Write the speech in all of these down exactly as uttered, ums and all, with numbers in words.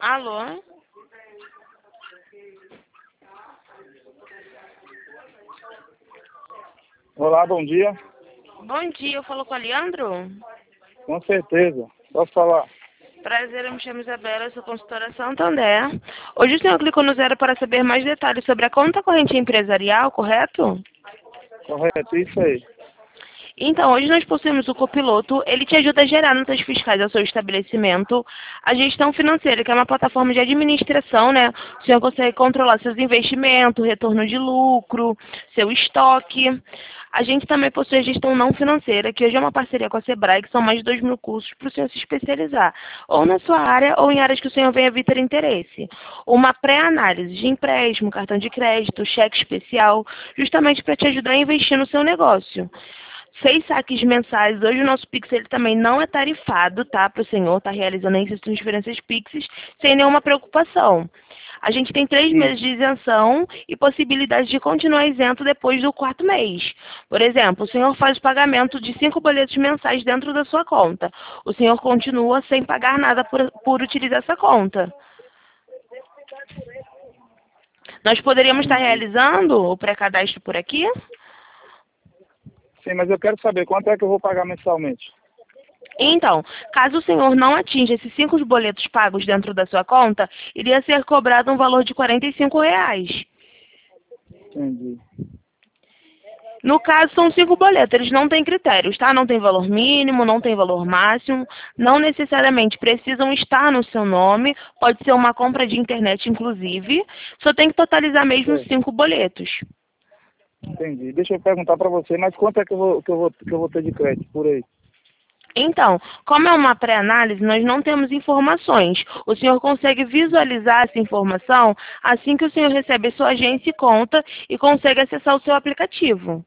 Alô? Olá, bom dia. Bom dia, eu falo com o Leandro? Com certeza. Posso falar? Prazer, eu me chamo Isabela, eu sou consultora Santander. Hoje o senhor clicou no zero para saber mais detalhes sobre a conta corrente empresarial, correto? Correto, isso aí. Então, hoje nós possuímos o Copiloto, ele te ajuda a gerar notas fiscais ao seu estabelecimento, a gestão financeira, que é uma plataforma de administração, né? O senhor consegue controlar seus investimentos, retorno de lucro, seu estoque. A gente também possui a gestão não financeira, que hoje é uma parceria com a Sebrae, que são mais de dois mil cursos para o senhor se especializar, ou na sua área, ou em áreas que o senhor venha vir ter interesse. Uma pré-análise de empréstimo, cartão de crédito, cheque especial, justamente para te ajudar a investir no seu negócio. Seis saques mensais. Hoje o nosso Pix ele também não é tarifado, tá? Para o senhor estar tá realizando essas transferências Pix sem nenhuma preocupação. A gente tem três Sim. meses de isenção e possibilidade de continuar isento depois do quarto mês. Por exemplo, o senhor faz o pagamento de cinco boletos mensais dentro da sua conta. O senhor continua sem pagar nada por, por utilizar essa conta. Nós poderíamos estar Entendi. realizando o pré-cadastro por aqui? Sim, mas eu quero saber quanto é que eu vou pagar mensalmente. Então, caso o senhor não atinja esses cinco boletos pagos dentro da sua conta, iria ser cobrado um valor de quarenta e cinco reais. Entendi. No caso, são cinco boletos, eles não têm critérios, tá? Não tem valor mínimo, não tem valor máximo, não necessariamente precisam estar no seu nome, pode ser uma compra de internet, inclusive, só tem que totalizar mesmo É. cinco boletos. Entendi. Deixa eu perguntar para você, mas quanto é que eu vou, que eu vou, que eu vou ter de crédito por aí? Então, como é uma pré-análise, nós não temos informações. O senhor consegue visualizar essa informação assim que o senhor recebe a sua agência e conta e consegue acessar o seu aplicativo.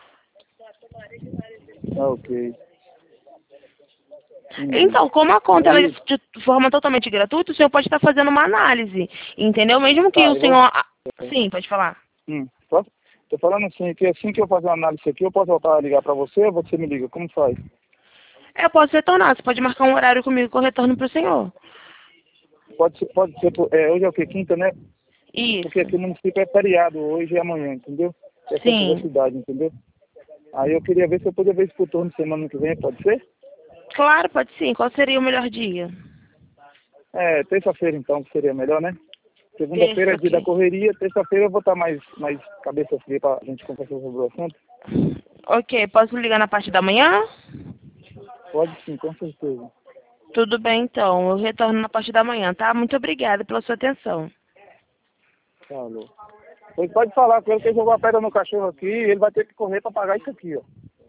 Ah, ok. Entendi. Então, como a conta ela é Aí, de forma totalmente gratuita, o senhor pode estar fazendo uma análise, entendeu? Mesmo que tá, o eu vou... senhor... Sim, pode falar. Hum, posso? Tô falando assim, que assim que eu fazer uma análise aqui, eu posso voltar a ligar para você ou você me liga? Como faz? Eu posso retornar, você pode marcar um horário comigo que eu retorno para o senhor. Pode ser, pode ser, por- é, hoje é o que? Quinta, né? Porque Isso, aqui no município é feriado hoje e amanhã, entendeu? É centro da sim. cidade, entendeu? Aí eu queria ver se eu podia ver esse pro turno semana que vem, pode ser? Claro, pode sim. Qual seria o melhor dia? É, terça-feira então, que seria melhor, né? Segunda-feira Terça, é dia da ok. correria, terça-feira eu vou estar mais, mais cabeça fria pra gente conversar sobre o assunto. Ok, posso ligar na parte da manhã? Pode sim, com certeza. Tudo bem, então. Eu retorno na parte da manhã, tá? Muito obrigada pela sua atenção. Falou. Pois pode falar com ele que ele jogou a pedra no cachorro aqui e ele vai ter que correr pra pagar isso aqui, ó.